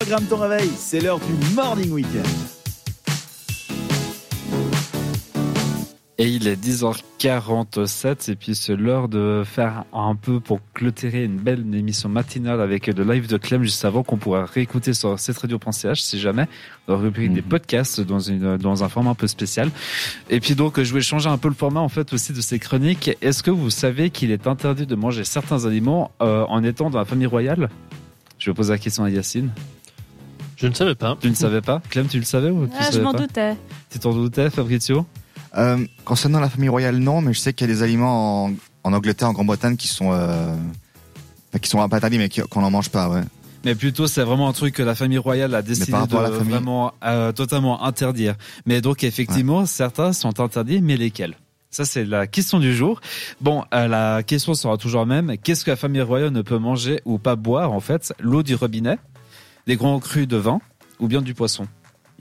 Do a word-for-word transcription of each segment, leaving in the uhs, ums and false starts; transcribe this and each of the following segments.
programme ton réveil, c'est l'heure du Morning Weekend. Et il est dix heures quarante-sept et puis c'est l'heure de faire un peu pour clôturer une belle émission matinale avec le live de Clem juste avant qu'on pourra réécouter sur cette radio point c h si jamais, dans la rubrique mmh. des podcasts dans, une, dans un format un peu spécial. Et puis donc je vais changer un peu le format en fait aussi de ces chroniques. Est-ce que vous savez qu'il est interdit de manger certains aliments euh, en étant dans la famille royale ? Je vais poser la question à Yacine. Je ne savais pas. Tu ne savais pas ? Clem, tu le savais ou tu ah, savais Je m'en pas doutais. Tu t'en doutais, Fabrizio ? Euh, concernant la famille royale, non, mais je sais qu'il y a des aliments en, en Angleterre, en Grande-Bretagne, qui sont, euh, qui sont pas interdits, mais qui, qu'on n'en mange pas, ouais. Mais plutôt, c'est vraiment un truc que la famille royale a décidé de vraiment euh, totalement interdire. Mais donc, effectivement, ouais. certains sont interdits, mais lesquels ? Ça, c'est la question du jour. Bon, euh, la question sera toujours la même. Qu'est-ce que la famille royale ne peut manger ou pas boire, en fait ? L'eau du robinet, des grands crus de vin ou bien du poisson ? Yacine ?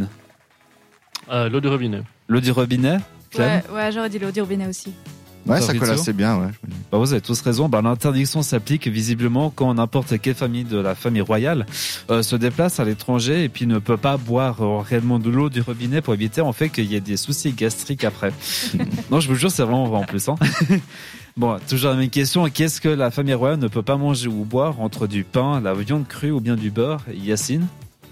euh, L'eau du robinet. L'eau du robinet, Clem ? Ouais, ouais, j'aurais dit l'eau du robinet aussi. Ouais, ça colle assez bien, ouais. Bah, vous avez tous raison. Bah, l'interdiction s'applique visiblement quand n'importe quelle famille de la famille royale euh, se déplace à l'étranger et puis ne peut pas boire euh, réellement de l'eau du robinet pour éviter en fait qu'il y ait des soucis gastriques après. Non, je vous jure, c'est vraiment vrai en plus. Hein. Bon, toujours la même question. Qu'est-ce que la famille royale ne peut pas manger ou boire entre du pain, la viande crue ou bien du beurre ? Yacine ?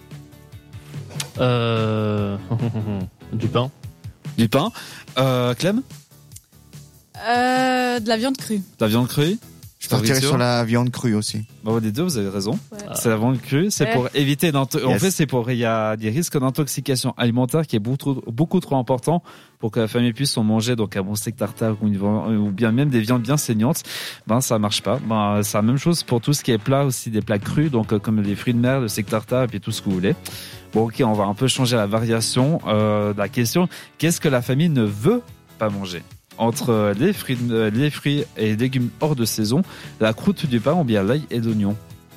Euh... du pain. Du pain. Euh, Clem ? euh, De la viande crue. De la viande crue ? Je partirais sur la viande crue aussi. Bah, des deux, vous avez raison. Ouais. C'est la viande crue. C'est ouais. pour éviter d'into- yes. En fait, c'est pour, il y a des risques d'intoxication alimentaire qui est beaucoup trop, beaucoup trop important pour que la famille puisse en manger, donc un bon steak tartare ou, une, ou bien même des viandes bien saignantes. Ben, ça marche pas. Ben, c'est la même chose pour tout ce qui est plat aussi, des plats crus, donc, euh, comme les fruits de mer, le steak tartare et puis tout ce que vous voulez. Bon, ok, on va un peu changer la variation, euh, de la question. Qu'est-ce que la famille ne veut pas manger ? Entre les fruits, les fruits et légumes hors de saison, la croûte du pain ou bien l'ail et l'oignon.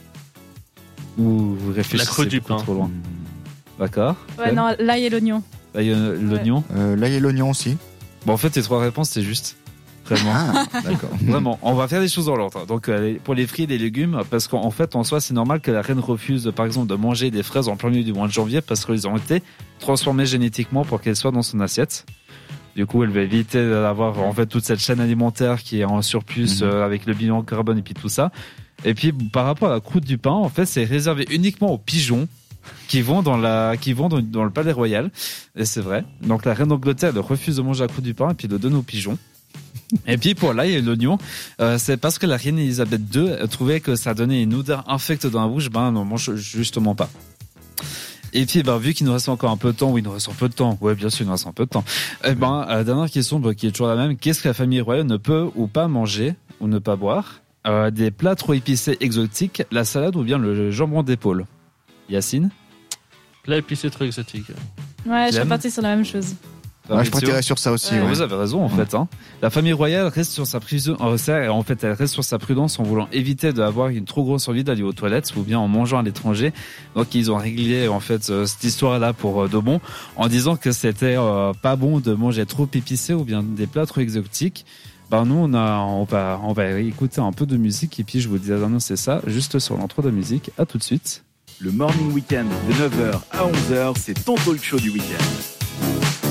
Ou vous réfléchissez la croûte du pain. Trop loin. D'accord. Ouais, ouais. Non, l'ail et l'oignon. L'ail et l'oignon. Ouais. Euh, l'ail et l'oignon aussi. Bon, en fait, les trois réponses, c'est juste. Vraiment. Ah, d'accord. Vraiment, on va faire des choses dans l'ordre. Donc, euh, pour les fruits et les légumes, parce qu'en fait, en soi, c'est normal que la reine refuse, par exemple, de manger des fraises en plein milieu du mois de janvier parce qu'elles ont été transformées génétiquement pour qu'elles soient dans son assiette. Du coup, elle va éviter d'avoir en fait toute cette chaîne alimentaire qui est en surplus mmh. euh, avec le bilan carbone et puis tout ça. Et puis, par rapport à la croûte du pain, en fait, c'est réservé uniquement aux pigeons qui vont dans la, qui vont dans, dans le palais royal. Et c'est vrai. Donc, la reine d'Angleterre refuse de manger la croûte du pain et puis le donne aux pigeons. Et puis pour l'ail et l'oignon, euh, c'est parce que la reine Elisabeth deux trouvait que ça donnait une odeur infecte dans la bouche. Ben non, mange justement pas. Et puis, ben, vu qu'il nous reste encore un peu de temps, oui, il nous reste un peu de temps. Ouais, bien sûr, il nous reste un peu de temps. Eh ben, euh, dernière question, ben, qui est toujours la même. Qu'est-ce que la famille royale ne peut ou pas manger ou ne pas boire ? euh, Des plats trop épicés exotiques, la salade ou bien le jambon d'épaule ? Yacine ? Plat épicé trop exotique. Ouais, je suis partie sur la même chose. Ouais, je partirais sur ça aussi. Ouais. Ouais. Vous avez raison en ouais. fait. Hein. La famille royale reste sur sa prudence. En fait, elle reste sur sa prudence en voulant éviter d'avoir une trop grosse envie d'aller aux toilettes ou bien en mangeant à l'étranger. Donc ils ont réglé en fait cette histoire-là pour de bon, en disant que c'était euh, pas bon de manger trop épicé ou bien des plats trop exotiques. Ben nous on a, on va, on va écouter un peu de musique et puis je vous dis annoncer ça juste sur l'intro de la musique. À tout de suite. Le Morning Weekend de neuf heures à onze heures, c'est ton talk show du week-end.